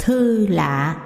Thư lạ.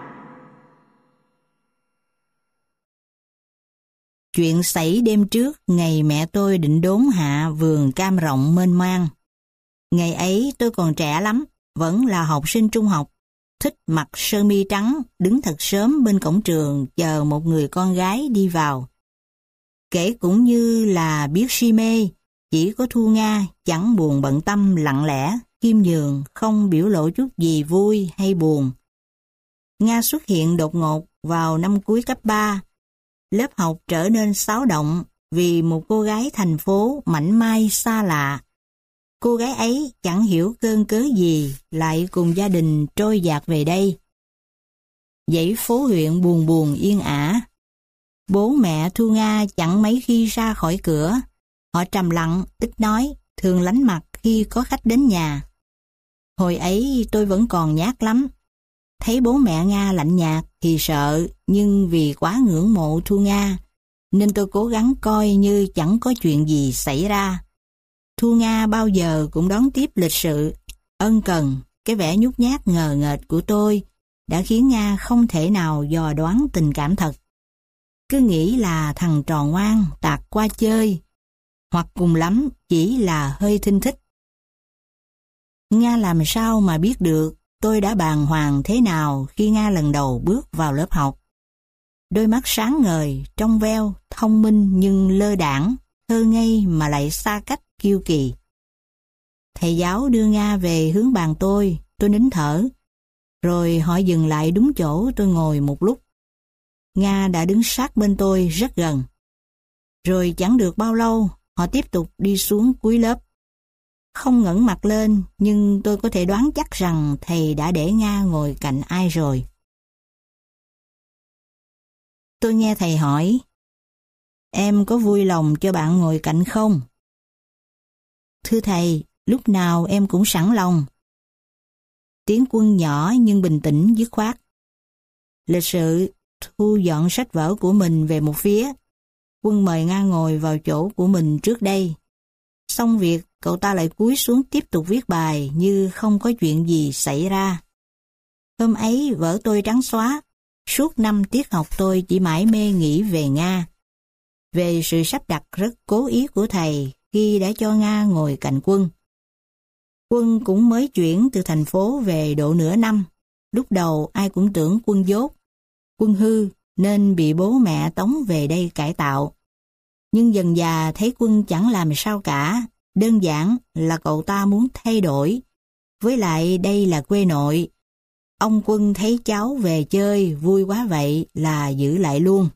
Chuyện xảy đêm trước ngày mẹ tôi định đốn hạ vườn cam rộng mênh mang. Ngày ấy tôi còn trẻ lắm, vẫn là học sinh trung học, thích mặc sơ mi trắng, đứng thật sớm bên cổng trường chờ một người con gái đi vào. Kể cũng như là biết si mê, chỉ có Thu Nga chẳng buồn bận tâm, lặng lẽ, khiêm nhường, không biểu lộ chút gì vui hay buồn. Nga xuất hiện đột ngột vào năm cuối cấp 3. Lớp học trở nên xáo động vì một cô gái thành phố mảnh mai xa lạ. Cô gái ấy chẳng hiểu cơn cớ gì lại cùng gia đình trôi dạt về đây. Dãy phố huyện buồn buồn yên ả. Bố mẹ Thu Nga chẳng mấy khi ra khỏi cửa. Họ trầm lặng, ít nói, thường lánh mặt khi có khách đến nhà. Hồi ấy tôi vẫn còn nhát lắm. Thấy bố mẹ Nga lạnh nhạt thì sợ, nhưng vì quá ngưỡng mộ Thu Nga, nên tôi cố gắng coi như chẳng có chuyện gì xảy ra. Thu Nga bao giờ cũng đón tiếp lịch sự, ân cần. Cái vẻ nhút nhát ngờ nghệch của tôi đã khiến Nga không thể nào dò đoán tình cảm thật. Cứ nghĩ là thằng trò ngoan tạt qua chơi, hoặc cùng lắm chỉ là hơi thinh thích. Nga làm sao mà biết được tôi đã bàng hoàng thế nào khi Nga lần đầu bước vào lớp học. Đôi mắt sáng ngời, trong veo, thông minh nhưng lơ đãng, thơ ngây mà lại xa cách, kiêu kỳ. Thầy giáo đưa Nga về hướng bàn tôi nín thở. Rồi họ dừng lại đúng chỗ tôi ngồi một lúc. Nga đã đứng sát bên tôi rất gần. Rồi chẳng được bao lâu, họ tiếp tục đi xuống cuối lớp. Không ngẩng mặt lên, nhưng tôi có thể đoán chắc rằng thầy đã để Nga ngồi cạnh ai rồi. Tôi nghe thầy hỏi, em có vui lòng cho bạn ngồi cạnh không? Thưa thầy, lúc nào em cũng sẵn lòng. Tiếng Quân nhỏ nhưng bình tĩnh dứt khoát. Lịch sự thu dọn sách vở của mình về một phía. Quân mời Nga ngồi vào chỗ của mình trước đây. Xong việc, cậu ta lại cúi xuống tiếp tục viết bài như không có chuyện gì xảy ra. Hôm ấy vở tôi trắng xóa. Suốt 5 tiết học tôi chỉ mải mê nghĩ về Nga. Về sự sắp đặt rất cố ý của thầy khi đã cho Nga ngồi cạnh Quân. Quân cũng mới chuyển từ thành phố về độ nửa năm. Lúc đầu ai cũng tưởng Quân dốt, Quân hư nên bị bố mẹ tống về đây cải tạo. Nhưng dần dà thấy Quân chẳng làm sao cả, đơn giản là cậu ta muốn thay đổi. Với lại đây là quê nội. Ông Quân thấy cháu về chơi vui quá vậy là giữ lại luôn.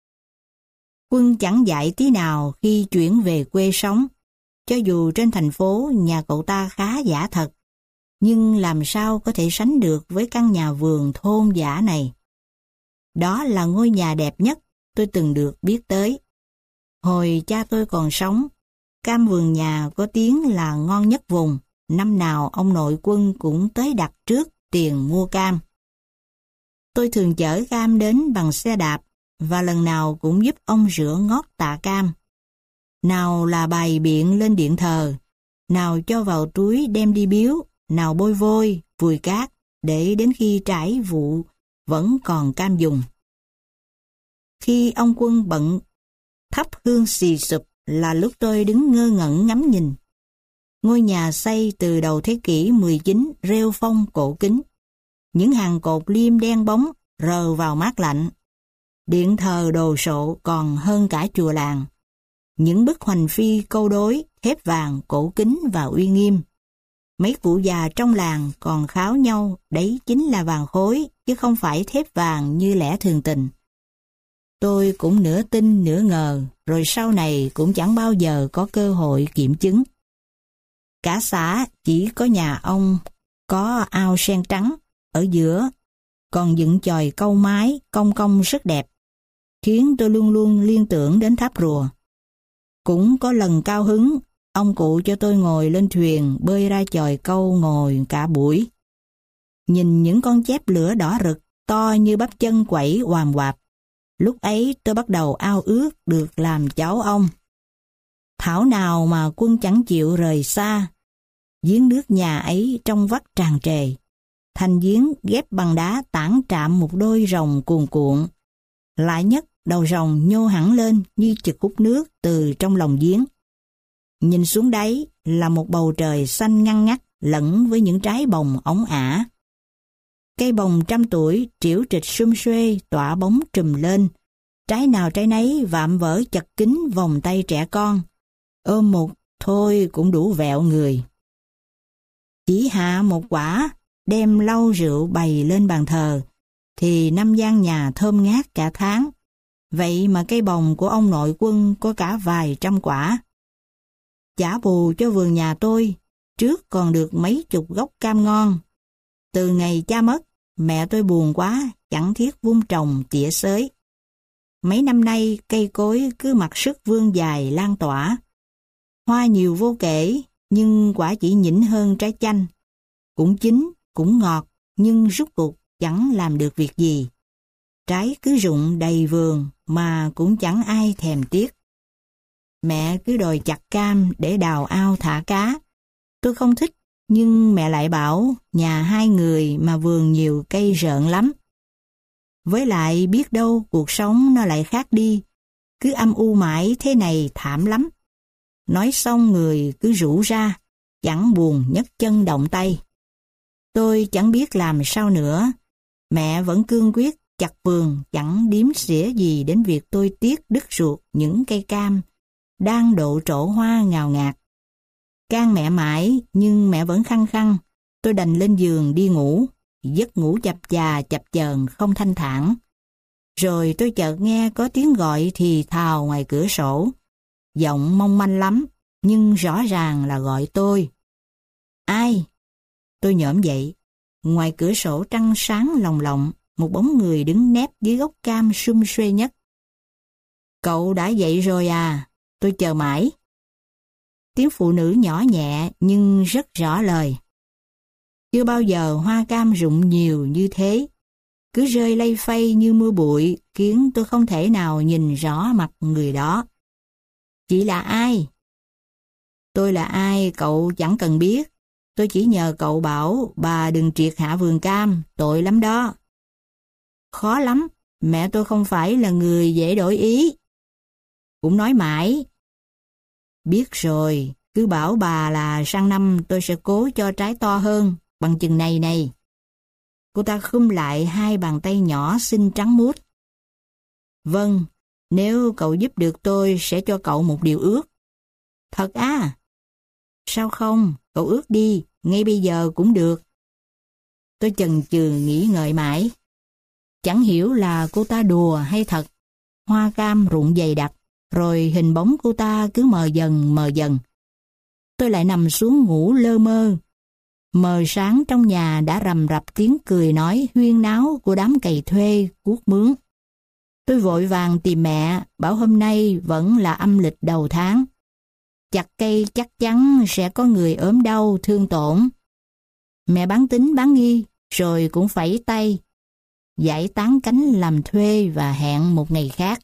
Quân chẳng dạy tí nào khi chuyển về quê sống. Cho dù trên thành phố nhà cậu ta khá giả thật, nhưng làm sao có thể sánh được với căn nhà vườn thôn dã này. Đó là ngôi nhà đẹp nhất tôi từng được biết tới. Hồi cha tôi còn sống, cam vườn nhà có tiếng là ngon nhất vùng. Năm nào ông nội Quân cũng tới đặt trước tiền mua cam. Tôi thường chở cam đến bằng xe đạp và lần nào cũng giúp ông rửa ngót tạ cam. Nào là bày biện lên điện thờ, nào cho vào túi đem đi biếu, nào bôi vôi, vùi cát, để đến khi trải vụ vẫn còn cam dùng. Khi ông Quân bận thắp hương xì sụp là lúc tôi đứng ngơ ngẩn ngắm nhìn. Ngôi nhà xây từ đầu thế kỷ 19 rêu phong cổ kính. Những hàng cột liêm đen bóng rờ vào mát lạnh. Điện thờ đồ sộ còn hơn cả chùa làng. Những bức hoành phi câu đối, thép vàng, cổ kính và uy nghiêm. Mấy cụ già trong làng còn kháo nhau đấy chính là vàng khối, chứ không phải thép vàng như lẽ thường tình. Tôi cũng nửa tin nửa ngờ, rồi sau này cũng chẳng bao giờ có cơ hội kiểm chứng. Cả xã chỉ có nhà ông có ao sen trắng ở giữa, còn dựng chòi câu mái cong cong rất đẹp, khiến tôi luôn luôn liên tưởng đến tháp rùa. Cũng có lần cao hứng, ông cụ cho tôi ngồi lên thuyền bơi ra chòi câu ngồi cả buổi. Nhìn những con chép lửa đỏ rực, to như bắp chân quẩy oàm oạp. Lúc ấy tôi bắt đầu ao ước được làm cháu ông. Thảo nào mà Quân chẳng chịu rời xa. Giếng nước nhà ấy trong vắt tràn trề. Thành giếng ghép bằng đá tản trạm một đôi rồng cuồn cuộn. Lại nhất đầu rồng nhô hẳn lên như chực hút nước từ trong lòng giếng. Nhìn xuống đáy là một bầu trời xanh ngăn ngắt lẫn với những trái bồng óng ả. Cây bồng 100 tuổi triểu trịch sum suê tỏa bóng trùm lên. Trái nào trái nấy vạm vỡ chật kín vòng tay trẻ con. Ôm một thôi cũng đủ vẹo người. Chỉ hạ một quả, đem lau rượu bày lên bàn thờ, thì năm gian nhà thơm ngát cả tháng. Vậy mà cây bồng của ông nội Quân có cả vài trăm quả. Trả bù cho vườn nhà tôi, trước còn được mấy chục gốc cam ngon. Từ ngày cha mất, mẹ tôi buồn quá, chẳng thiết vun trồng tỉa xới. Mấy năm nay cây cối cứ mặc sức vươn dài lan tỏa. Hoa nhiều vô kể, nhưng quả chỉ nhỉnh hơn trái chanh. Cũng chín, cũng ngọt, nhưng rút cuộc chẳng làm được việc gì. Trái cứ rụng đầy vườn mà cũng chẳng ai thèm tiếc. Mẹ cứ đòi chặt cam để đào ao thả cá. Tôi không thích, nhưng mẹ lại bảo nhà 2 người mà vườn nhiều cây rợn lắm. Với lại biết đâu cuộc sống nó lại khác đi, cứ âm u mãi thế này thảm lắm. Nói xong người cứ rũ ra, chẳng buồn nhấc chân động tay. Tôi chẳng biết làm sao nữa, mẹ vẫn cương quyết chặt vườn, chẳng điếm xỉa gì đến việc tôi tiếc đứt ruột những cây cam đang độ trổ hoa ngào ngạt. Can mẹ mãi nhưng mẹ vẫn khăng khăng, tôi đành lên giường đi ngủ, giấc ngủ chập chờn không thanh thản. Rồi tôi chợt nghe có tiếng gọi thì thào ngoài cửa sổ, giọng mong manh lắm, nhưng rõ ràng là gọi tôi. Ai? Tôi nhổm dậy, ngoài cửa sổ trăng sáng lồng lộng, một bóng người đứng nép dưới gốc cam sum suê nhất. Cậu đã dậy rồi à? Tôi chờ mãi. Tiếng phụ nữ nhỏ nhẹ nhưng rất rõ lời. Chưa bao giờ hoa cam rụng nhiều như thế. Cứ rơi lay phay như mưa bụi, khiến tôi không thể nào nhìn rõ mặt người đó. Chị là ai? Tôi là ai cậu chẳng cần biết. Tôi chỉ nhờ cậu bảo bà đừng triệt hạ vườn cam, tội lắm đó. Khó lắm, mẹ tôi không phải là người dễ đổi ý. Cũng nói mãi. Biết rồi, cứ bảo bà là sang năm tôi sẽ cố cho trái to hơn, bằng chừng này này. Cô ta khum lại 2 bàn tay nhỏ xinh trắng muốt. Vâng, nếu cậu giúp được tôi sẽ cho cậu một điều ước. Thật à? Sao không, cậu ước đi, ngay bây giờ cũng được. Tôi chần chừ nghĩ ngợi mãi. Chẳng hiểu là cô ta đùa hay thật. Hoa cam rụng dày đặc, rồi hình bóng cô ta cứ mờ dần. Tôi lại nằm xuống ngủ lơ mơ. Mờ sáng trong nhà đã rầm rập tiếng cười nói huyên náo của đám cày thuê, cuốc mướn. Tôi vội vàng tìm mẹ, bảo hôm nay vẫn là âm lịch đầu tháng. Chặt cây chắc chắn sẽ có người ốm đau, thương tổn. Mẹ bán tín bán nghi, rồi cũng phẩy tay, giải tán cánh làm thuê và hẹn một ngày khác.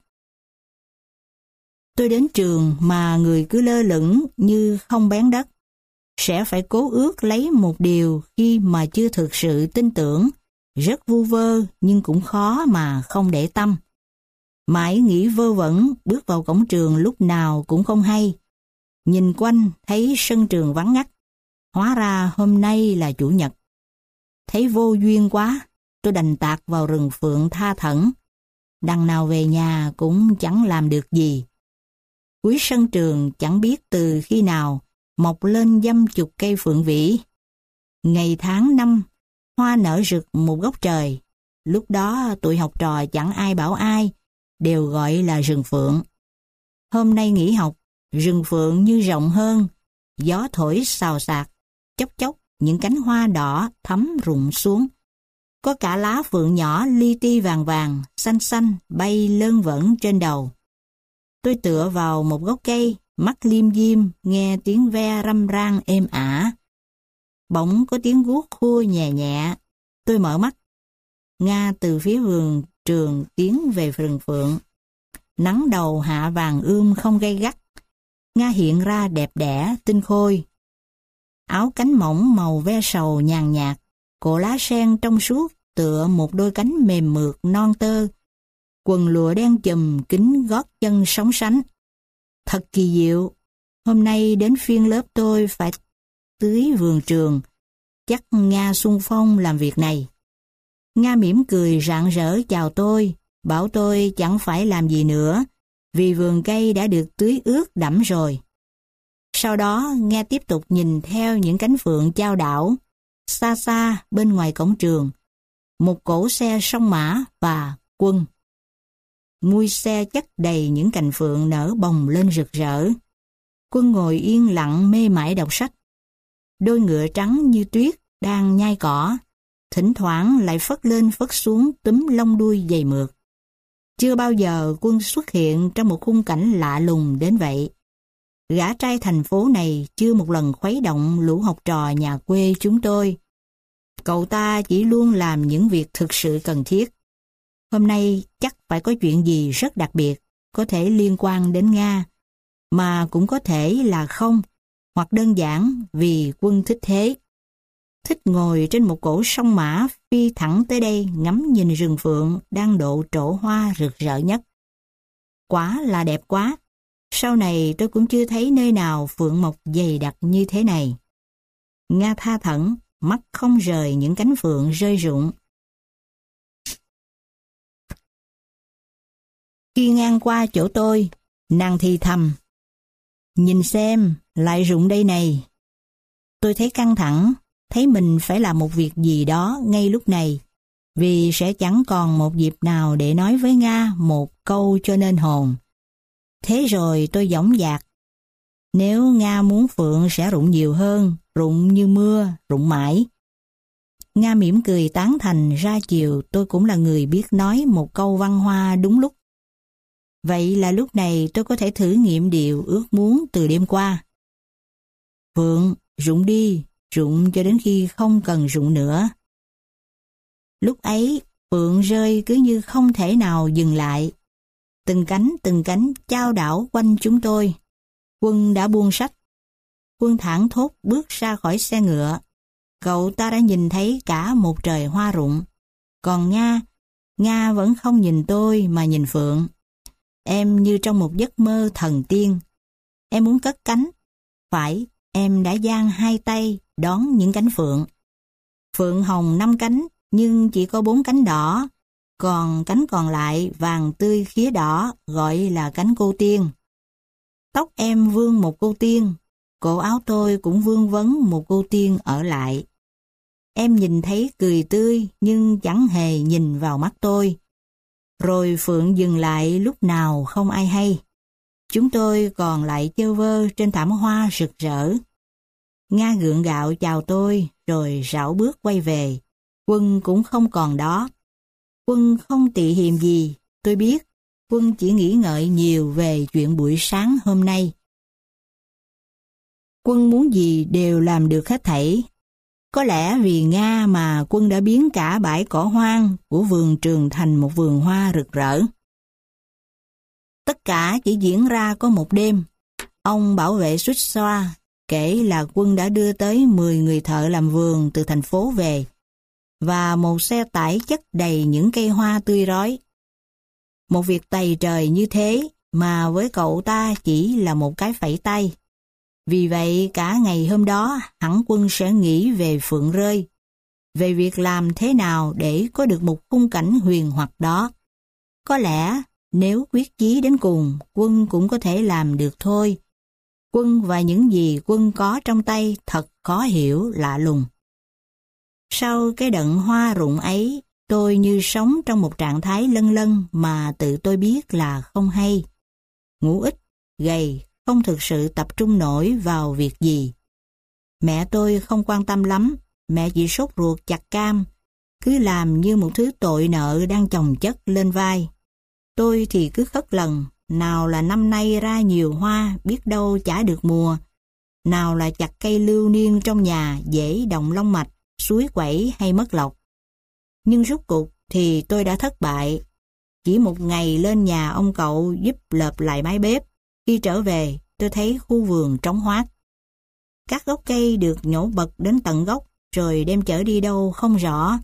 Tôi đến trường mà người cứ lơ lửng như không bén đất. Sẽ phải cố ước lấy một điều khi mà chưa thực sự tin tưởng, rất vu vơ nhưng cũng khó mà không để tâm. Mãi nghĩ vơ vẩn, bước vào cổng trường lúc nào cũng không hay. Nhìn quanh thấy sân trường vắng ngắt, hóa ra hôm nay là chủ nhật. Thấy vô duyên quá, tôi đành tạt vào rừng phượng tha thẩn. Đằng nào về nhà cũng chẳng làm được gì. Cuối sân trường chẳng biết từ khi nào mọc lên dăm chục cây phượng vĩ. Ngày tháng năm, hoa nở rực một góc trời. Lúc đó tụi học trò chẳng ai bảo ai, đều gọi là rừng phượng. Hôm nay nghỉ học, rừng phượng như rộng hơn, gió thổi xào xạc, chốc chốc những cánh hoa đỏ thấm rụng xuống. Có cả lá phượng nhỏ li ti vàng vàng, xanh xanh bay lơn vởn trên đầu. Tôi tựa vào một gốc cây, mắt liêm diêm, nghe tiếng ve râm ran êm ả. Bỗng có tiếng guốc khua nhẹ nhẹ. Tôi mở mắt. Nga từ phía vườn trường tiến về rừng phượng. Nắng đầu hạ vàng ươm không gay gắt. Nga hiện ra đẹp đẽ, tinh khôi. Áo cánh mỏng màu ve sầu nhàn nhạt, Cổ lá sen trong suốt tựa một đôi cánh mềm mượt non tơ. Quần lụa đen chùm kín gót chân sóng sánh. Thật kỳ diệu, hôm nay đến phiên lớp tôi phải tưới vườn trường. Chắc Nga xung phong làm việc này. Nga mỉm cười rạng rỡ chào tôi, bảo tôi chẳng phải làm gì nữa, vì vườn cây đã được tưới ướt đẫm rồi. Sau đó Nga tiếp tục nhìn theo những cánh phượng chao đảo, xa xa bên ngoài cổng trường, một cỗ xe song mã và Quân. Mui xe chất đầy những cành phượng nở bồng lên rực rỡ. Quân ngồi yên lặng mê mải đọc sách. Đôi ngựa trắng như tuyết đang nhai cỏ, thỉnh thoảng lại phất lên phất xuống túm lông đuôi dày mượt. Chưa bao giờ Quân xuất hiện trong một khung cảnh lạ lùng đến vậy. Gã trai thành phố này chưa một lần khuấy động lũ học trò nhà quê chúng tôi. Cậu ta chỉ luôn làm những việc thực sự cần thiết. Hôm nay chắc phải có chuyện gì rất đặc biệt, có thể liên quan đến Nga, mà cũng có thể là không, hoặc đơn giản vì Quân thích thế. Thích ngồi trên một cỗ song mã phi thẳng tới đây ngắm nhìn rừng phượng đang độ trổ hoa rực rỡ nhất. Quả là đẹp quá, sau này tôi cũng chưa thấy nơi nào phượng mọc dày đặc như thế này. Nga tha thẩn, mắt không rời những cánh phượng rơi rụng. Khi ngang qua chỗ tôi, nàng thì thầm: "Nhìn xem, lại rụng đây này." Tôi thấy căng thẳng, thấy mình phải làm một việc gì đó ngay lúc này, vì sẽ chẳng còn một dịp nào để nói với Nga một câu cho nên hồn. Thế rồi tôi dõng dạc: "Nếu Nga muốn phượng sẽ rụng nhiều hơn, rụng như mưa, rụng mãi." Nga mỉm cười tán thành ra chiều tôi cũng là người biết nói một câu văn hoa đúng lúc. Vậy là lúc này tôi có thể thử nghiệm điều ước muốn từ đêm qua. Phượng, rụng đi, rụng cho đến khi không cần rụng nữa. Lúc ấy, phượng rơi cứ như không thể nào dừng lại. Từng cánh chao đảo quanh chúng tôi. Quân đã buông sách. Quân thảng thốt bước ra khỏi xe ngựa. Cậu ta đã nhìn thấy cả một trời hoa rụng. Còn Nga vẫn không nhìn tôi mà nhìn phượng. Em như trong một giấc mơ thần tiên. Em muốn cất cánh. Phải, em đã dang hai tay đón những cánh phượng. Phượng hồng 5 cánh, nhưng chỉ có 4 cánh đỏ. Còn cánh còn lại vàng tươi khía đỏ, gọi là cánh cô tiên. Tóc em vương một cô tiên, cổ áo tôi cũng vương vấn một cô tiên ở lại. Em nhìn thấy cười tươi nhưng chẳng hề nhìn vào mắt tôi. Rồi phượng dừng lại lúc nào không ai hay. Chúng tôi còn lại chơ vơ trên thảm hoa rực rỡ. Nga gượng gạo chào tôi rồi rảo bước quay về. Quân cũng không còn đó. Quân không tị hiềm gì, tôi biết. Quân chỉ nghĩ ngợi nhiều về chuyện buổi sáng hôm nay. Quân muốn gì đều làm được hết thảy. Có lẽ vì Nga mà Quân đã biến cả bãi cỏ hoang của vườn trường thành một vườn hoa rực rỡ. Tất cả chỉ diễn ra có một đêm. Ông bảo vệ suýt xoa kể là Quân đã đưa tới 10 người thợ làm vườn từ thành phố về, và một xe tải chất đầy những cây hoa tươi rói. Một việc tày trời như thế mà với cậu ta chỉ là một cái phẩy tay. Vì vậy cả ngày hôm đó hẳn Quân sẽ nghĩ về phượng rơi, về việc làm thế nào để có được một khung cảnh huyền hoặc đó. Có lẽ nếu quyết chí đến cùng, Quân cũng có thể làm được thôi. Quân và những gì Quân có trong tay thật khó hiểu lạ lùng. Sau cái đợt hoa rụng ấy, tôi như sống trong một trạng thái lân lân mà tự tôi biết là không hay. Ngủ ít, gầy, không thực sự tập trung nổi vào việc gì. Mẹ tôi không quan tâm lắm, mẹ chỉ sốt ruột chặt cam, cứ làm như một thứ tội nợ đang chồng chất lên vai. Tôi thì cứ khất lần, nào là năm nay ra nhiều hoa, biết đâu chả được mùa, nào là chặt cây lưu niên trong nhà dễ động long mạch, suối quẩy hay mất lộc. Nhưng rốt cuộc thì tôi đã thất bại. Chỉ một ngày lên nhà ông cậu giúp lợp lại mái bếp, khi trở về tôi thấy khu vườn trống hoác. Các gốc cây được nhổ bật đến tận gốc, rồi đem chở đi đâu không rõ.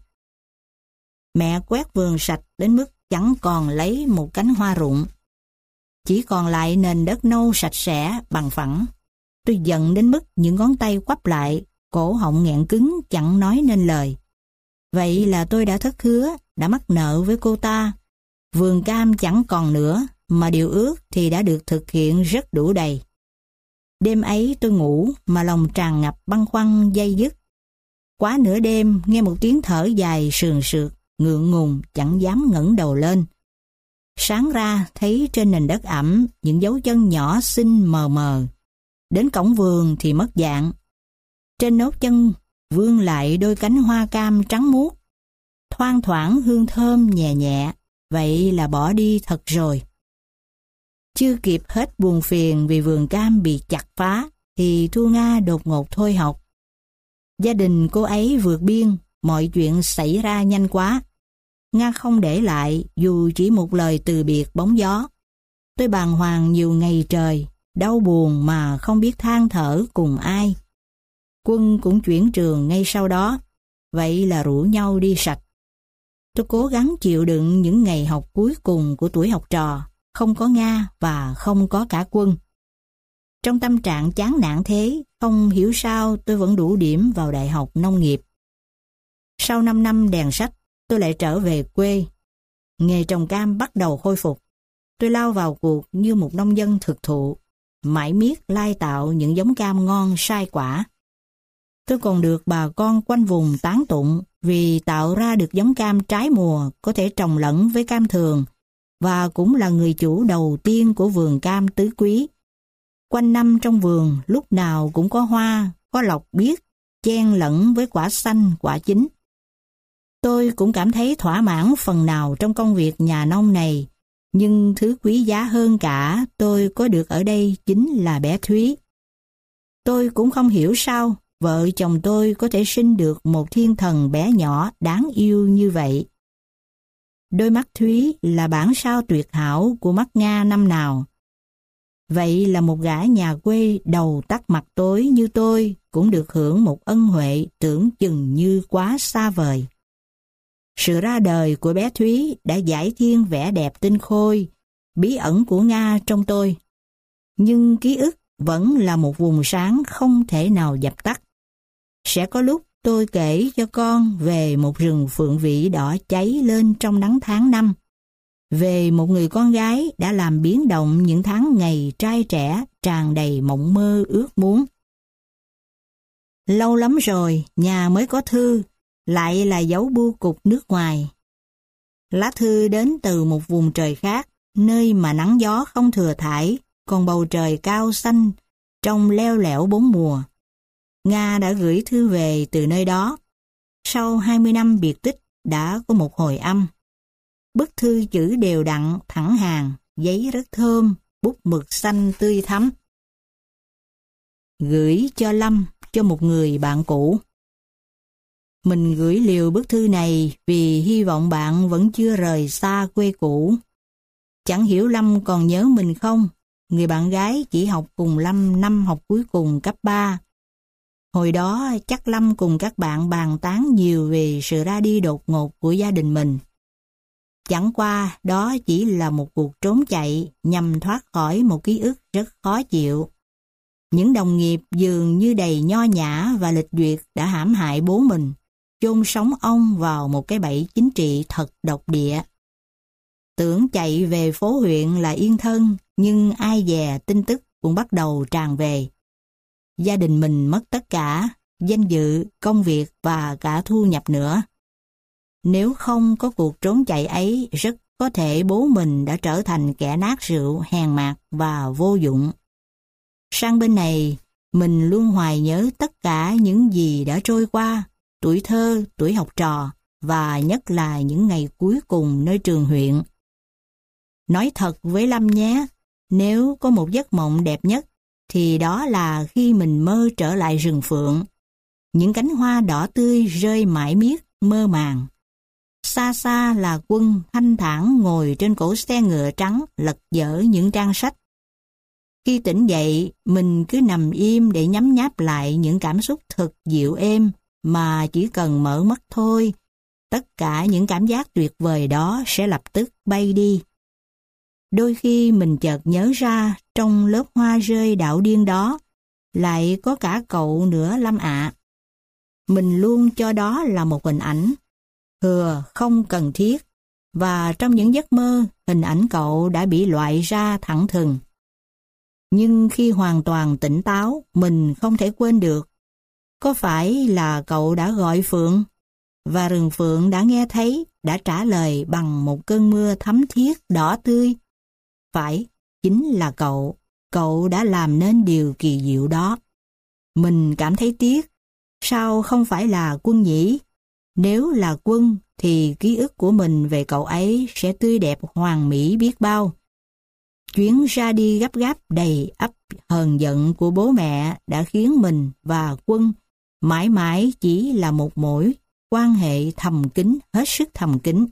Mẹ quét vườn sạch đến mức chẳng còn lấy một cánh hoa rụng. Chỉ còn lại nền đất nâu sạch sẽ, bằng phẳng. Tôi giận đến mức những ngón tay quắp lại, cổ họng nghẹn cứng chẳng nói nên lời. Vậy là tôi đã thất hứa, đã mắc nợ với cô ta. Vườn cam chẳng còn nữa, mà điều ước thì đã được thực hiện rất đủ đầy. Đêm ấy tôi ngủ mà lòng tràn ngập băn khoăn day dứt. Quá nửa đêm nghe một tiếng thở dài sườn sượt, ngượng ngùng chẳng dám ngẩng đầu lên. Sáng ra thấy trên nền đất ẩm những dấu chân nhỏ xinh mờ mờ. Đến cổng vườn thì mất dạng. Trên nốt chân vươn lại đôi cánh hoa cam trắng muốt, thoang thoảng hương thơm nhẹ nhẹ. Vậy là bỏ đi thật rồi. Chưa kịp hết buồn phiền vì vườn cam bị chặt phá thì Thu Nga đột ngột thôi học. Gia đình cô ấy vượt biên, mọi chuyện xảy ra nhanh quá. Nga không để lại dù chỉ một lời từ biệt bóng gió. Tôi bàng hoàng nhiều ngày trời, đau buồn mà không biết than thở cùng ai. Quân cũng chuyển trường ngay sau đó, vậy là rủ nhau đi sạch. Tôi cố gắng chịu đựng những ngày học cuối cùng của tuổi học trò, không có Nga và không có cả Quân. Trong tâm trạng chán nản thế, không hiểu sao tôi vẫn đủ điểm vào Đại học Nông nghiệp. Sau 5 năm đèn sách, tôi lại trở về quê. Nghề trồng cam bắt đầu khôi phục. Tôi lao vào cuộc như một nông dân thực thụ, mãi miết lai tạo những giống cam ngon sai quả. Tôi còn được bà con quanh vùng tán tụng vì tạo ra được giống cam trái mùa có thể trồng lẫn với cam thường, và cũng là người chủ đầu tiên của vườn cam Tứ Quý. Quanh năm trong vườn lúc nào cũng có hoa, có lộc biếc, chen lẫn với quả xanh, quả chín. Tôi cũng cảm thấy thỏa mãn phần nào trong công việc nhà nông này, nhưng thứ quý giá hơn cả tôi có được ở đây chính là bé Thúy. Tôi cũng không hiểu sao vợ chồng tôi có thể sinh được một thiên thần bé nhỏ đáng yêu như vậy. Đôi mắt Thúy là bản sao tuyệt hảo của mắt Nga năm nào. Vậy là một gã nhà quê đầu tắt mặt tối như tôi cũng được hưởng một ân huệ tưởng chừng như quá xa vời. Sự ra đời của bé Thúy đã giải thiên vẻ đẹp tinh khôi, bí ẩn của Nga trong tôi. Nhưng ký ức vẫn là một vùng sáng không thể nào dập tắt. Sẽ có lúc tôi kể cho con về một rừng phượng vĩ đỏ cháy lên trong nắng tháng 5, về một người con gái đã làm biến động những tháng ngày trai trẻ tràn đầy mộng mơ ước muốn. Lâu lắm rồi nhà mới có thư, lại là dấu bưu cục nước ngoài. Lá thư đến từ một vùng trời khác, nơi mà nắng gió không thừa thãi, còn bầu trời cao xanh, trong leo lẻo bốn mùa. Nga đã gửi thư về từ nơi đó. Sau 20 năm biệt tích đã có một hồi âm. Bức thư chữ đều đặn, thẳng hàng, giấy rất thơm, bút mực xanh tươi thắm. Gửi cho Lâm, cho một người bạn cũ. Mình gửi liều bức thư này vì hy vọng bạn vẫn chưa rời xa quê cũ. Chẳng hiểu Lâm còn nhớ mình không? Người bạn gái chỉ học cùng Lâm năm học cuối cùng cấp 3. Hồi đó chắc Lâm cùng các bạn bàn tán nhiều về sự ra đi đột ngột của gia đình mình. Chẳng qua đó chỉ là một cuộc trốn chạy nhằm thoát khỏi một ký ức rất khó chịu. Những đồng nghiệp dường như đầy nho nhã và lịch duyệt đã hãm hại bố mình, chôn sống ông vào một cái bẫy chính trị thật độc địa. Tưởng chạy về phố huyện là yên thân, nhưng ai dè tin tức cũng bắt đầu tràn về. Gia đình mình mất tất cả, danh dự, công việc và cả thu nhập nữa. Nếu không có cuộc trốn chạy ấy, rất có thể bố mình đã trở thành kẻ nát rượu, hèn mạt và vô dụng. Sang bên này, mình luôn hoài nhớ tất cả những gì đã trôi qua, tuổi thơ, tuổi học trò, và nhất là những ngày cuối cùng nơi trường huyện. Nói thật với Lâm nhé, nếu có một giấc mộng đẹp nhất, thì đó là khi mình mơ trở lại rừng phượng. Những cánh hoa đỏ tươi rơi mãi miết, mơ màng. Xa xa là Quân thanh thản ngồi trên cỗ xe ngựa trắng lật dở những trang sách. Khi tỉnh dậy, mình cứ nằm im để nhấm nháp lại những cảm xúc thật dịu êm mà chỉ cần mở mắt thôi, tất cả những cảm giác tuyệt vời đó sẽ lập tức bay đi. Đôi khi mình chợt nhớ ra trong lớp hoa rơi đạo điên đó lại có cả cậu nữa Lâm ạ. Mình luôn cho đó là một hình ảnh thừa không cần thiết, và trong những giấc mơ hình ảnh cậu đã bị loại ra thẳng thừng. Nhưng khi hoàn toàn tỉnh táo, mình không thể quên được. Có phải là cậu đã gọi Phượng? Và rừng Phượng đã nghe thấy, đã trả lời bằng một cơn mưa thấm thiết đỏ tươi. Phải, chính là cậu. Cậu đã làm nên điều kỳ diệu đó. Mình cảm thấy tiếc. Sao không phải là Quân nhỉ? Nếu là Quân thì ký ức của mình về cậu ấy sẽ tươi đẹp hoàn mỹ biết bao. Chuyến ra đi gấp gáp đầy ắp hờn giận của bố mẹ đã khiến mình và Quân mãi mãi chỉ là một mối quan hệ thầm kín, hết sức thầm kín.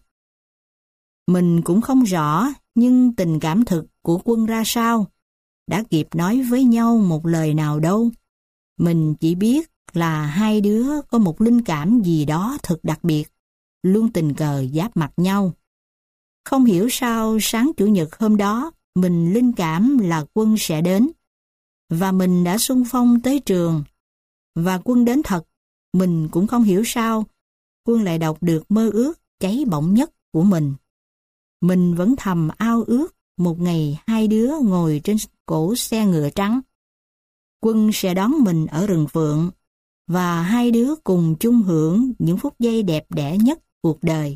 Mình cũng không rõ, nhưng tình cảm thực của Quân ra sao, đã kịp nói với nhau một lời nào đâu. Mình chỉ biết là hai đứa có một linh cảm gì đó thật đặc biệt, luôn tình cờ giáp mặt nhau. Không hiểu sao sáng Chủ nhật hôm đó, mình linh cảm là Quân sẽ đến, và mình đã xung phong tới trường, và Quân đến thật. Mình cũng không hiểu sao Quân lại đọc được mơ ước cháy bỏng nhất của mình. Mình vẫn thầm ao ước một ngày hai đứa ngồi trên cỗ xe ngựa trắng. Quân sẽ đón mình ở rừng Phượng, và hai đứa cùng chung hưởng những phút giây đẹp đẽ nhất cuộc đời.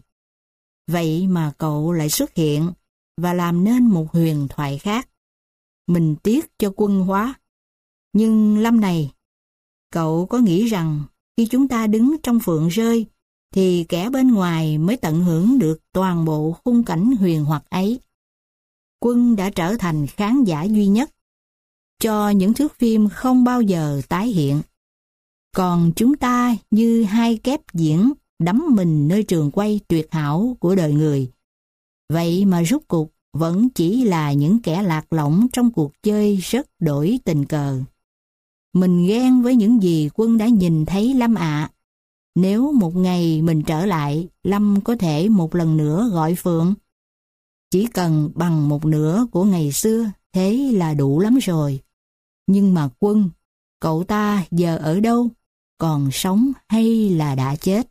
Vậy mà cậu lại xuất hiện và làm nên một huyền thoại khác. Mình tiếc cho Quân quá. Nhưng Lâm này, cậu có nghĩ rằng khi chúng ta đứng trong phượng rơi thì kẻ bên ngoài mới tận hưởng được toàn bộ khung cảnh huyền hoặc ấy? Quân đã trở thành khán giả duy nhất cho những thước phim không bao giờ tái hiện. Còn chúng ta như hai kép diễn đắm mình nơi trường quay tuyệt hảo của đời người. Vậy mà rốt cuộc vẫn chỉ là những kẻ lạc lõng trong cuộc chơi rất đổi tình cờ. Mình ghen với những gì Quân đã nhìn thấy Lâm ạ. Nếu một ngày mình trở lại, Lâm có thể một lần nữa gọi Phượng. Chỉ cần bằng một nửa của ngày xưa, thế là đủ lắm rồi. Nhưng mà Quân, cậu ta giờ ở đâu? Còn sống hay là đã chết?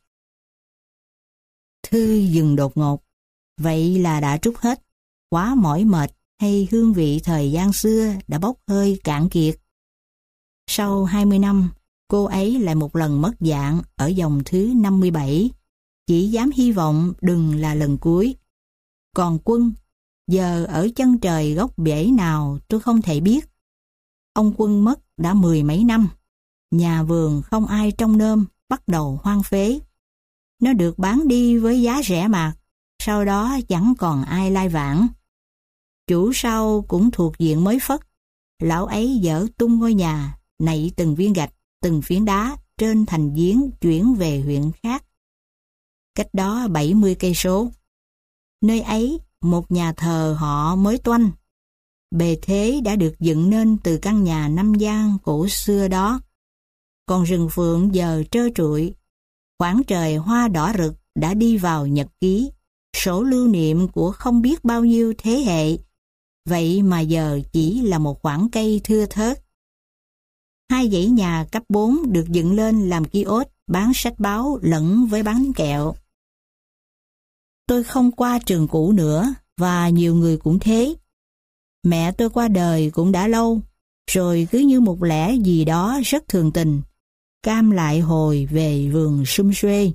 Thư dừng đột ngột. Vậy là đã trút hết. Quá mỏi mệt hay hương vị thời gian xưa đã bốc hơi cạn kiệt? Sau 20 năm, cô ấy lại một lần mất dạng ở dòng thứ 57. Chỉ dám hy vọng đừng là lần cuối. Còn Quân, giờ ở chân trời góc bể nào tôi không thể biết. Ông Quân mất đã 10 mấy năm. Nhà vườn không ai trông nom, bắt đầu hoang phế. Nó được bán đi với giá rẻ mạt, sau đó chẳng còn ai lai vãng. Chủ sau cũng thuộc diện mới phất. Lão ấy dỡ tung ngôi nhà, nạy từng viên gạch, từng phiến đá trên thành giếng chuyển về huyện khác. Cách đó 70 cây số. Nơi ấy, một nhà thờ họ mới toanh. Bề thế đã được dựng nên từ căn nhà năm gian cổ xưa đó. Còn rừng Phượng giờ trơ trụi. Khoảng trời hoa đỏ rực đã đi vào nhật ký, sổ lưu niệm của không biết bao nhiêu thế hệ. Vậy mà giờ chỉ là một khoảng cây thưa thớt. Hai dãy nhà cấp 4 được dựng lên làm kiosk bán sách báo lẫn với bánh kẹo. Tôi không qua trường cũ nữa, và nhiều người cũng thế. Mẹ tôi qua đời cũng đã lâu, rồi cứ như một lẽ gì đó rất thường tình, Cam lại hồi về vườn sum suê.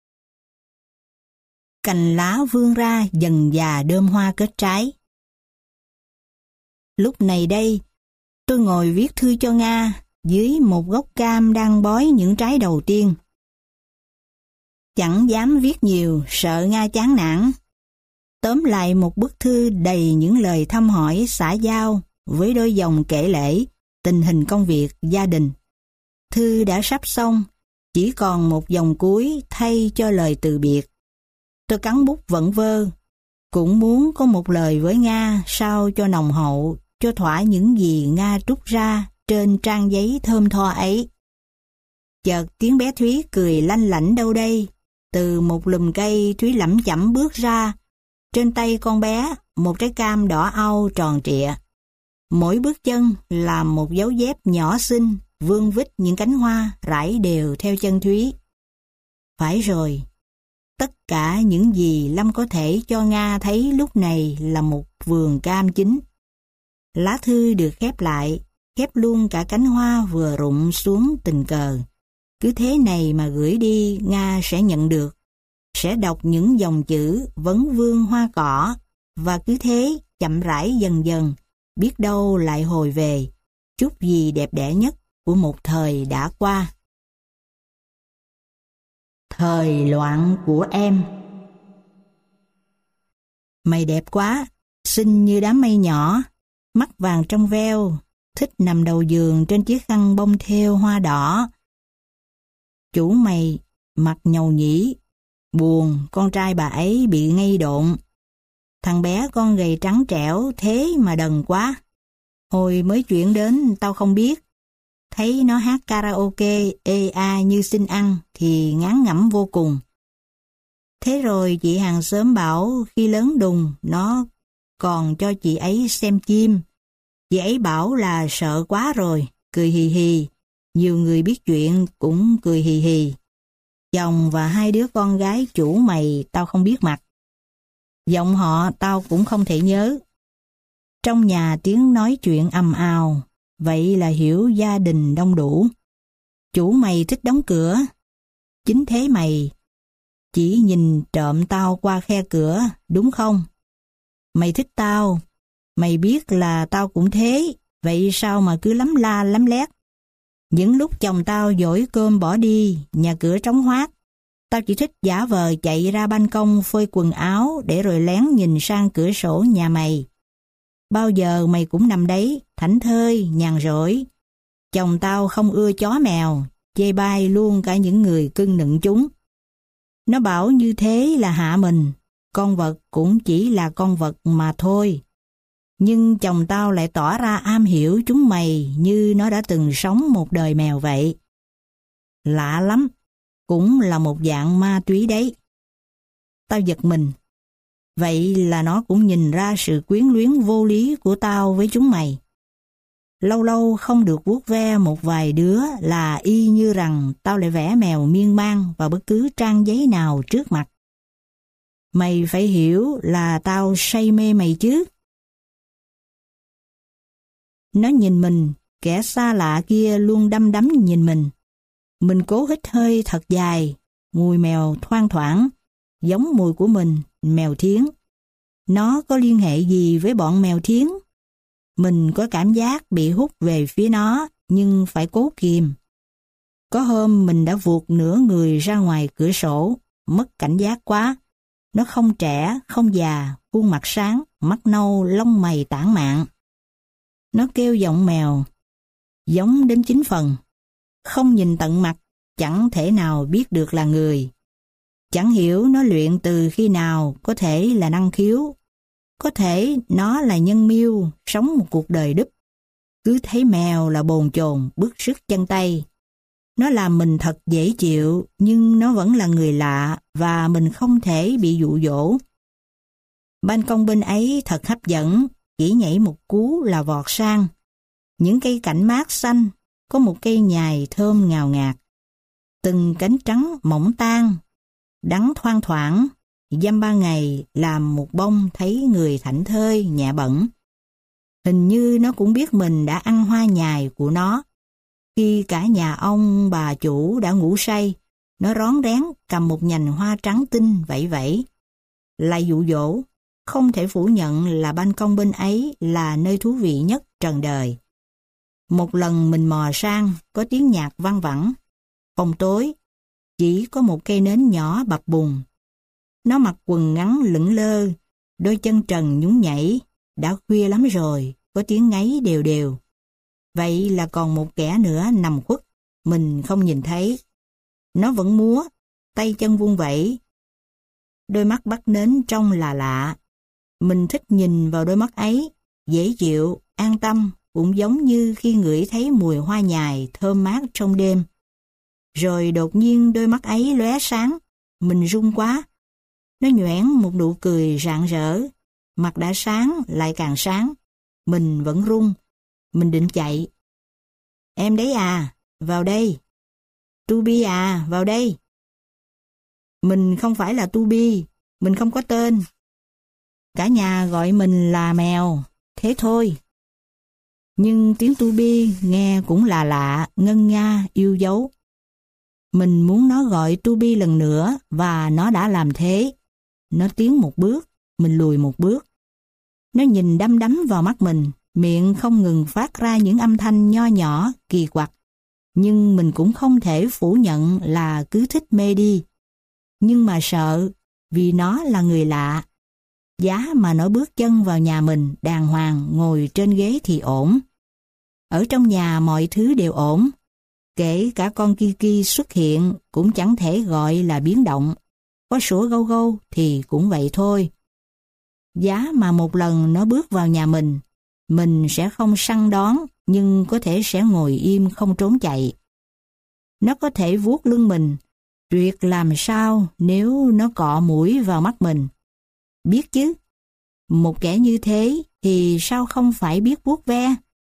Cành lá vươn ra dần dà đơm hoa kết trái. Lúc này đây, tôi ngồi viết thư cho Nga dưới một gốc cam đang bói những trái đầu tiên. Chẳng dám viết nhiều, sợ Nga chán nản. Tóm lại một bức thư đầy những lời thăm hỏi xã giao với đôi dòng kể lể, tình hình công việc, gia đình. Thư đã sắp xong, chỉ còn một dòng cuối thay cho lời từ biệt. Tôi cắn bút vẩn vơ, cũng muốn có một lời với Nga sao cho nồng hậu, cho thỏa những gì Nga trút ra trên trang giấy thơm tho ấy. Chợt tiếng bé Thúy cười lanh lảnh đâu đây. Từ một lùm cây, Thúy lẩm chẩm bước ra. Trên tay con bé, một trái cam đỏ au tròn trịa. Mỗi bước chân là một dấu dép nhỏ xinh, vương vít những cánh hoa rải đều theo chân Thúy. Phải rồi, tất cả những gì Lâm có thể cho Nga thấy lúc này là một vườn cam chín. Lá thư được khép lại, khép luôn cả cánh hoa vừa rụng xuống tình cờ. Cứ thế này mà gửi đi, Nga sẽ nhận được, sẽ đọc những dòng chữ vấn vương hoa cỏ, và cứ thế chậm rãi dần dần, biết đâu lại hồi về, chút gì đẹp đẽ nhất của một thời đã qua. Thời loạn của em. Mày đẹp quá, xinh như đám mây nhỏ, mắt vàng trong veo, thích nằm đầu giường trên chiếc khăn bông thêu hoa đỏ. Chủ mày mặt nhầu nhĩ, buồn con trai bà ấy bị ngây độn. Thằng bé con gầy trắng trẻo thế mà đần quá. Hồi mới chuyển đến tao không biết. Thấy nó hát karaoke ê a như xin ăn thì ngán ngẩm vô cùng. Thế rồi chị hàng xóm bảo khi lớn đùng nó còn cho chị ấy xem chim. Chị ấy bảo là sợ quá rồi, cười hì hì. Nhiều người biết chuyện cũng cười hì hì. Chồng và hai đứa con gái chủ mày tao không biết mặt. Giọng họ tao cũng không thể nhớ. Trong nhà tiếng nói chuyện ầm ào, vậy là hiểu gia đình đông đủ. Chủ mày thích đóng cửa. Chính thế mày chỉ nhìn trộm tao qua khe cửa, đúng không? Mày thích tao, mày biết là tao cũng thế, vậy sao mà cứ lắm la lắm lét? Những lúc chồng tao dỗi cơm bỏ đi, nhà cửa trống hoác, tao chỉ thích giả vờ chạy ra ban công phơi quần áo để rồi lén nhìn sang cửa sổ nhà mày. Bao giờ mày cũng nằm đấy, thảnh thơi, nhàn rỗi. Chồng tao không ưa chó mèo, chê bai luôn cả những người cưng nựng chúng. Nó bảo như thế là hạ mình, con vật cũng chỉ là con vật mà thôi. Nhưng chồng tao lại tỏ ra am hiểu chúng mày như nó đã từng sống một đời mèo vậy. Lạ lắm, cũng là một dạng ma túy đấy. Tao giật mình. Vậy là nó cũng nhìn ra sự quyến luyến vô lý của tao với chúng mày. Lâu lâu không được vuốt ve một vài đứa là y như rằng tao lại vẽ mèo miên man vào bất cứ trang giấy nào trước mặt. Mày phải hiểu là tao say mê mày chứ. Nó nhìn mình, kẻ xa lạ kia luôn đăm đắm nhìn mình. Mình cố hít hơi thật dài, mùi mèo thoang thoảng, giống mùi của mình, mèo thiến. Nó có liên hệ gì với bọn mèo thiến? Mình có cảm giác bị hút về phía nó, nhưng phải cố kìm. Có hôm mình đã vụt nửa người ra ngoài cửa sổ, mất cảnh giác quá. Nó không trẻ, không già, khuôn mặt sáng, mắt nâu, lông mày tản mạn. Nó kêu giọng mèo, giống đến 9 phần. Không nhìn tận mặt, chẳng thể nào biết được là người. Chẳng hiểu nó luyện từ khi nào, có thể là năng khiếu. Có thể nó là nhân miêu, sống một cuộc đời đúp. Cứ thấy mèo là bồn chồn, bứt rứt chân tay. Nó làm mình thật dễ chịu, nhưng nó vẫn là người lạ và mình không thể bị dụ dỗ. Ban công bên ấy thật hấp dẫn, chỉ nhảy một cú là vọt sang. Những cây cảnh mát xanh, có một cây nhài thơm ngào ngạt. Từng cánh trắng mỏng tang, đắng thoang thoảng, dăm ba ngày làm một bông thấy người thảnh thơi, nhẹ bẩn. Hình như nó cũng biết mình đã ăn hoa nhài của nó. Khi cả nhà ông bà chủ đã ngủ say, nó rón rén cầm một nhành hoa trắng tinh vẫy vẫy. Lại dụ dỗ, không thể phủ nhận là ban công bên ấy là nơi thú vị nhất trần đời. Một lần mình mò sang, có tiếng nhạc văng vẳng. Phòng tối, chỉ có một cây nến nhỏ bập bùng. Nó mặc quần ngắn lững lơ, đôi chân trần nhún nhảy. Đã khuya lắm rồi, có tiếng ngáy đều đều. Vậy là còn một kẻ nữa nằm khuất, mình không nhìn thấy. Nó vẫn múa, tay chân vung vẩy. Đôi mắt bắt nến trông là lạ. Mình thích nhìn vào đôi mắt ấy, dễ chịu, an tâm, cũng giống như khi ngửi thấy mùi hoa nhài thơm mát trong đêm. Rồi đột nhiên đôi mắt ấy lóe sáng, mình run quá. Nó nhoẻn một nụ cười rạng rỡ, mặt đã sáng lại càng sáng. Mình vẫn run, mình định chạy. Em đấy à, vào đây. Tubi à, vào đây. Mình không phải là Tubi, mình không có tên. Cả nhà gọi mình là mèo, thế thôi. Nhưng tiếng Tubi nghe cũng là lạ, ngân nga, yêu dấu. Mình muốn nó gọi Tubi lần nữa và nó đã làm thế. Nó tiến một bước, mình lùi một bước. Nó nhìn đăm đắm vào mắt mình, miệng không ngừng phát ra những âm thanh nho nhỏ, kỳ quặc. Nhưng mình cũng không thể phủ nhận là cứ thích mê đi. Nhưng mà sợ, vì nó là người lạ. Giá mà nó bước chân vào nhà mình đàng hoàng ngồi trên ghế thì ổn. Ở trong nhà mọi thứ đều ổn. Kể cả con Kiki xuất hiện cũng chẳng thể gọi là biến động. Có sủa gâu gâu thì cũng vậy thôi. Giá mà một lần nó bước vào nhà mình sẽ không săn đón, nhưng có thể sẽ ngồi im không trốn chạy. Nó có thể vuốt lưng mình, tuyệt làm sao nếu nó cọ mũi vào mắt mình. Biết chứ, một kẻ như thế thì sao không phải biết vuốt ve.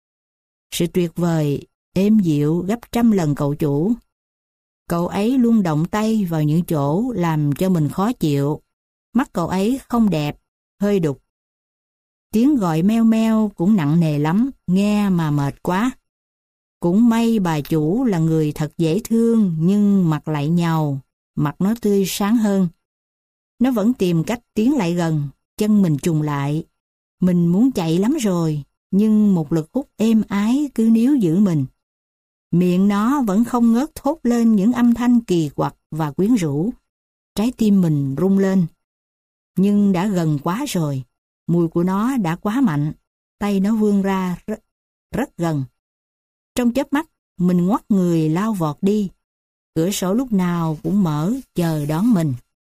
Sự tuyệt vời, êm dịu gấp trăm lần cậu chủ. Cậu ấy luôn động tay vào những chỗ làm cho mình khó chịu. Mắt cậu ấy không đẹp, hơi đục. Tiếng gọi meo meo cũng nặng nề lắm, nghe mà mệt quá. Cũng may bà chủ là người thật dễ thương nhưng mặt lại nhàu, mặt nó tươi sáng hơn. Nó vẫn tìm cách tiến lại gần, chân mình trùng lại. Mình muốn chạy lắm rồi, nhưng một lực hút êm ái cứ níu giữ mình. Miệng nó vẫn không ngớt thốt lên những âm thanh kỳ quặc và quyến rũ. Trái tim mình rung lên. Nhưng đã gần quá rồi, mùi của nó đã quá mạnh, tay nó vươn ra rất gần. Trong chớp mắt, mình ngoắt người lao vọt đi. Cửa sổ lúc nào cũng mở chờ đón mình.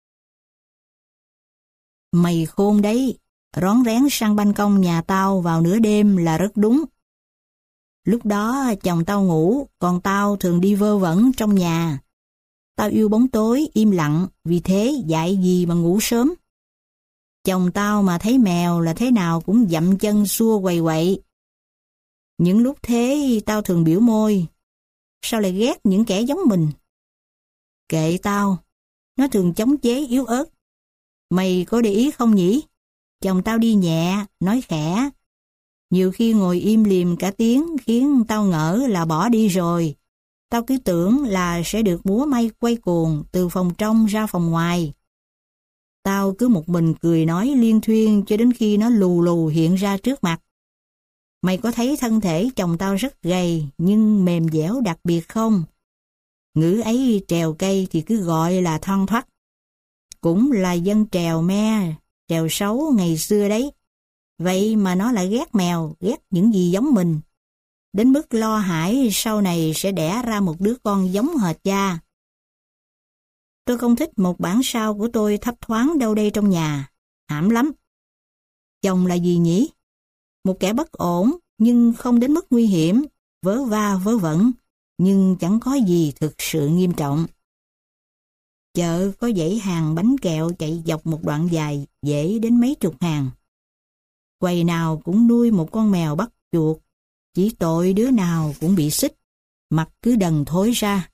Mày khôn đấy, rón rén sang ban công nhà tao vào nửa đêm là rất đúng. Lúc đó chồng tao ngủ, còn tao thường đi vơ vẩn trong nhà. Tao yêu bóng tối, im lặng, vì thế dạy gì mà ngủ sớm. Chồng tao mà thấy mèo là thế nào cũng dậm chân xua quầy quậy. Những lúc thế tao thường biểu môi, sao lại ghét những kẻ giống mình? Kệ tao, nó thường chống chế yếu ớt. Mày có để ý không nhỉ? Chồng tao đi nhẹ, nói khẽ. Nhiều khi ngồi im lìm cả tiếng khiến tao ngỡ là bỏ đi rồi. Tao cứ tưởng là sẽ được múa may quay cuồng từ phòng trong ra phòng ngoài. Tao cứ một mình cười nói liên thuyên cho đến khi nó lù lù hiện ra trước mặt. Mày có thấy thân thể chồng tao rất gầy nhưng mềm dẻo đặc biệt không? Ngữ ấy trèo cây thì cứ gọi là thoăn thoắt. Cũng là dân trèo me, trèo xấu ngày xưa đấy. Vậy mà nó lại ghét mèo, ghét những gì giống mình. Đến mức lo hãi sau này sẽ đẻ ra một đứa con giống hệt cha. Tôi không thích một bản sao của tôi thấp thoáng đâu đây trong nhà. Hãm lắm. Chồng là gì nhỉ? Một kẻ bất ổn, nhưng không đến mức nguy hiểm, vớ va vớ vẩn, nhưng chẳng có gì thực sự nghiêm trọng. Chợ có dãy hàng bánh kẹo chạy dọc một đoạn dài, dễ đến mấy chục hàng. Quầy nào cũng nuôi một con mèo bắt chuột, chỉ tội đứa nào cũng bị xích, mặt cứ đần thối ra.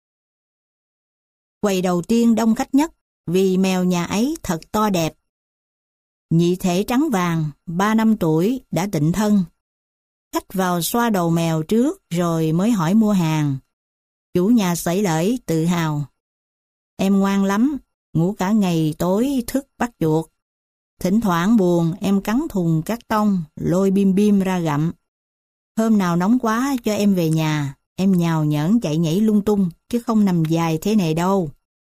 Quầy đầu tiên đông khách nhất, vì mèo nhà ấy thật to đẹp. Nhị thể trắng vàng, 3 năm tuổi, đã tịnh thân. Khách vào xoa đầu mèo trước rồi mới hỏi mua hàng. Chủ nhà xởi lởi tự hào. Em ngoan lắm, ngủ cả ngày tối thức bắt chuột. Thỉnh thoảng buồn em cắn thùng cát tông, lôi bim bim ra gặm. Hôm nào nóng quá cho em về nhà, em nhào nhởn chạy nhảy lung tung, chứ không nằm dài thế này đâu.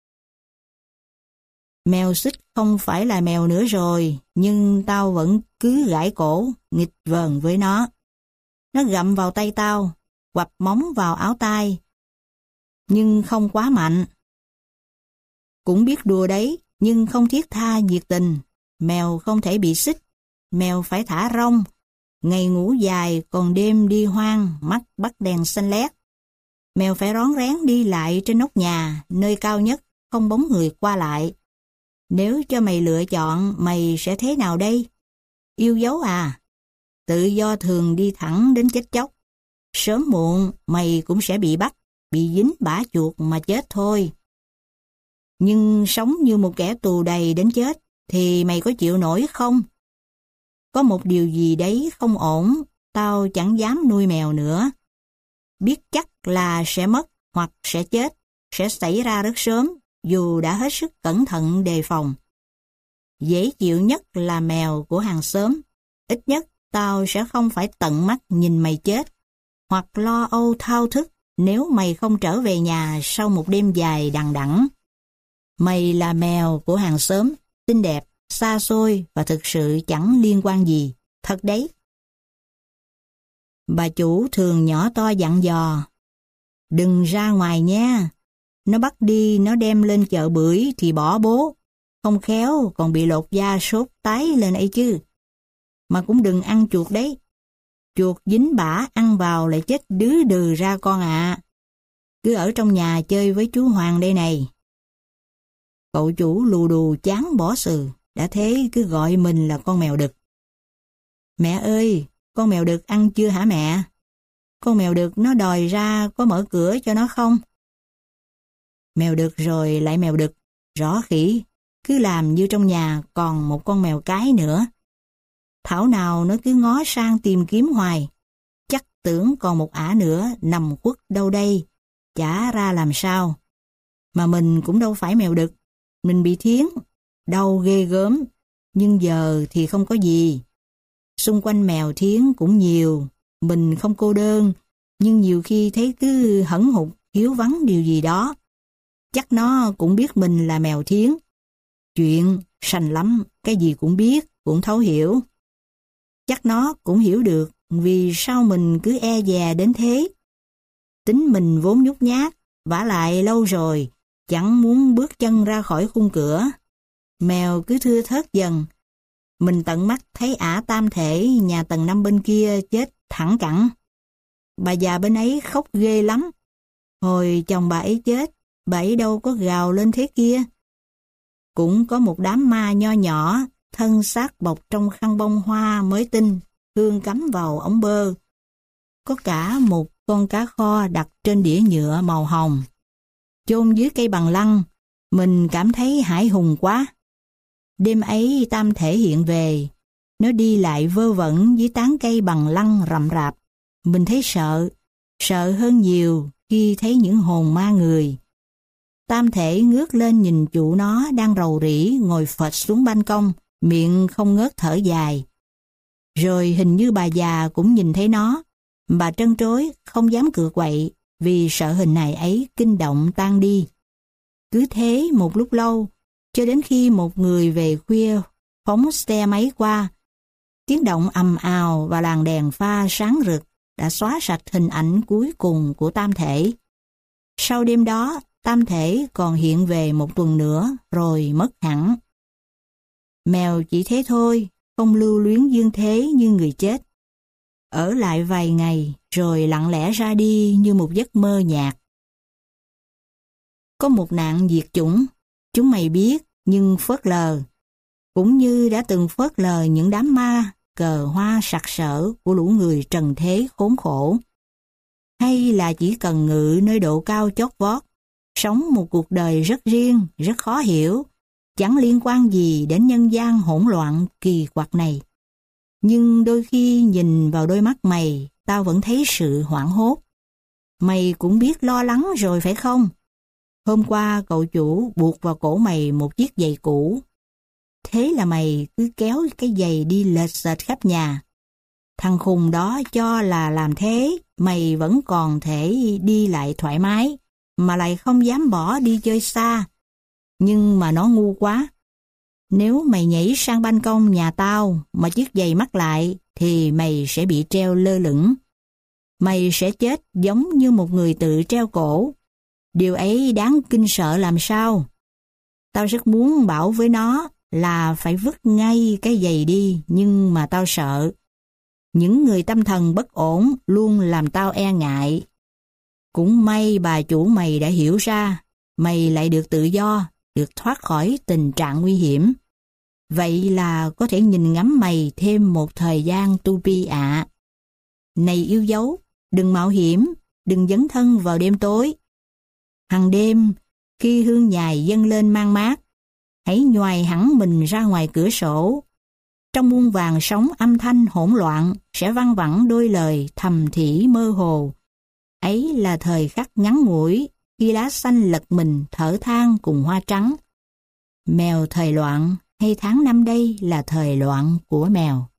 Mèo xích không phải là mèo nữa rồi, nhưng tao vẫn cứ gãi cổ, nghịch vờn với nó. Nó gặm vào tay tao, quặp móng vào áo tai, nhưng không quá mạnh. Cũng biết đùa đấy, nhưng không thiết tha nhiệt tình. Mèo không thể bị xích, mèo phải thả rông. Ngày ngủ dài, còn đêm đi hoang, mắt bắt đèn xanh lét. Mèo phải rón rén đi lại trên nóc nhà, nơi cao nhất, không bóng người qua lại. Nếu cho mày lựa chọn, mày sẽ thế nào đây? Yêu dấu à? Tự do thường đi thẳng đến chết chóc. Sớm muộn, mày cũng sẽ bị bắt, bị dính bã chuột mà chết thôi. Nhưng sống như một kẻ tù đầy đến chết, thì mày có chịu nổi không? Có một điều gì đấy không ổn, tao chẳng dám nuôi mèo nữa. Biết chắc là sẽ mất hoặc sẽ chết, sẽ xảy ra rất sớm, dù đã hết sức cẩn thận đề phòng. Dễ chịu nhất là mèo của hàng xóm. Ít nhất tao sẽ không phải tận mắt nhìn mày chết, hoặc lo âu thao thức nếu mày không trở về nhà sau một đêm dài đằng đẵng. Mày là mèo của hàng xóm, xinh đẹp, xa xôi và thực sự chẳng liên quan gì, thật đấy. Bà chủ thường nhỏ to dặn dò, đừng ra ngoài nha, nó bắt đi nó đem lên chợ bưởi thì bỏ bố, không khéo còn bị lột da sốt tái lên ấy chứ. Mà cũng đừng ăn chuột đấy, chuột dính bã ăn vào lại chết đứ đừ ra con ạ. Cứ ở trong nhà chơi với chú Hoàng đây này. Cậu chủ lù đù chán bỏ sừ, đã thế cứ gọi mình là con mèo đực. Mẹ ơi, con mèo đực ăn chưa hả mẹ? Con mèo đực nó đòi ra, có mở cửa cho nó không? Mèo đực rồi lại mèo đực, rõ khỉ, cứ làm như trong nhà còn một con mèo cái nữa. Thảo nào nó cứ ngó sang tìm kiếm hoài, chắc tưởng còn một ả nữa nằm khuất đâu đây, chả ra làm sao. Mà mình cũng đâu phải mèo đực, mình bị thiến, đau ghê gớm, nhưng giờ thì không có gì. Xung quanh mèo thiến cũng nhiều, mình không cô đơn, nhưng nhiều khi thấy cứ hẫng hụt, thiếu vắng điều gì đó. Chắc nó cũng biết mình là mèo thiến. Chuyện sành lắm, cái gì cũng biết, cũng thấu hiểu. Chắc nó cũng hiểu được vì sao mình cứ e dè đến thế. Tính mình vốn nhút nhát, vả lại lâu rồi, chẳng muốn bước chân ra khỏi khung cửa. Mèo cứ thưa thớt dần. Mình tận mắt thấy ả tam thể nhà tầng 5 bên kia chết thẳng cẳng. Bà già bên ấy khóc ghê lắm. Hồi chồng bà ấy chết, bà ấy đâu có gào lên thế kia. Cũng có một đám ma nho nhỏ, thân xác bọc trong khăn bông hoa mới tinh, hương cắm vào ống bơ. Có cả một con cá kho đặt trên đĩa nhựa màu hồng. Chôn dưới cây bằng lăng, mình cảm thấy hãi hùng quá. Đêm ấy tam thể hiện về, nó đi lại vơ vẩn dưới tán cây bằng lăng rậm rạp. Mình thấy sợ, sợ hơn nhiều khi thấy những hồn ma người. Tam thể ngước lên nhìn chủ nó đang rầu rĩ ngồi phịch xuống ban công, miệng không ngớt thở dài. Rồi hình như bà già cũng nhìn thấy nó. Bà trân trối, không dám cựa quậy vì sợ hình hài ấy kinh động tan đi. Cứ thế một lúc lâu, cho đến khi một người về khuya phóng xe máy qua. Tiếng động ầm ào và làn đèn pha sáng rực đã xóa sạch hình ảnh cuối cùng của tam thể. Sau đêm đó, tam thể còn hiện về một tuần nữa rồi mất hẳn. Mèo chỉ thế thôi, không lưu luyến dương thế như người chết. Ở lại vài ngày rồi lặng lẽ ra đi như một giấc mơ nhạt. Có một nạn diệt chủng, chúng mày biết nhưng phớt lờ, cũng như đã từng phớt lờ những đám ma cờ hoa sặc sỡ của lũ người trần thế khốn khổ. Hay là chỉ cần ngự nơi độ cao chót vót, sống một cuộc đời rất riêng, rất khó hiểu, chẳng liên quan gì đến nhân gian hỗn loạn kỳ quặc này. Nhưng đôi khi nhìn vào đôi mắt mày, tao vẫn thấy sự hoảng hốt. Mày cũng biết lo lắng rồi phải không? Hôm qua cậu chủ buộc vào cổ mày một chiếc giày cũ. Thế là mày cứ kéo cái giày đi lệch xệch khắp nhà. Thằng khùng đó cho là làm thế, mày vẫn còn thể đi lại thoải mái, mà lại không dám bỏ đi chơi xa. Nhưng mà nó ngu quá. Nếu mày nhảy sang ban công nhà tao mà chiếc giày mắc lại thì mày sẽ bị treo lơ lửng. Mày sẽ chết giống như một người tự treo cổ. Điều ấy đáng kinh sợ làm sao. Tao rất muốn bảo với nó là phải vứt ngay cái giày đi, nhưng mà tao sợ. Những người tâm thần bất ổn luôn làm tao e ngại. Cũng may bà chủ mày đã hiểu ra, mày lại được tự do, được thoát khỏi tình trạng nguy hiểm. Vậy là có thể nhìn ngắm mày thêm một thời gian tu pi ạ. Này yêu dấu, đừng mạo hiểm, đừng dấn thân vào đêm tối. Hằng đêm, khi hương nhài dâng lên mang mát, hãy nhoài hẳn mình ra ngoài cửa sổ. Trong muôn vàng sóng âm thanh hỗn loạn sẽ văng vẳng đôi lời thầm thì mơ hồ. Ấy là thời khắc ngắn ngủi khi lá xanh lật mình thở than cùng hoa trắng. Mèo thời loạn hay tháng năm đây là thời loạn của mèo.